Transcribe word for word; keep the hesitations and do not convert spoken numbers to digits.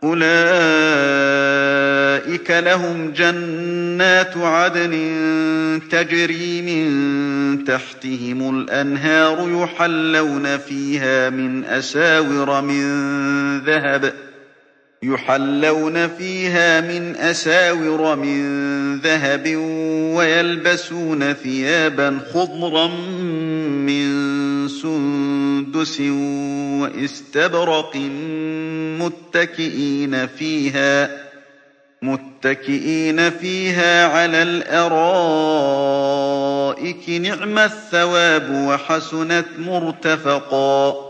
أولئك لهم جنات عدن تجري من تحتهم الأنهار يحلون فيها من أساور من ذهب يحلون فيها من أساور من ذهب ويلبسون ثيابا خضرا من سندس وإستبرق متكئين فيها متكئين فيها على الأرائك نعم الثواب وحسنت مرتفقا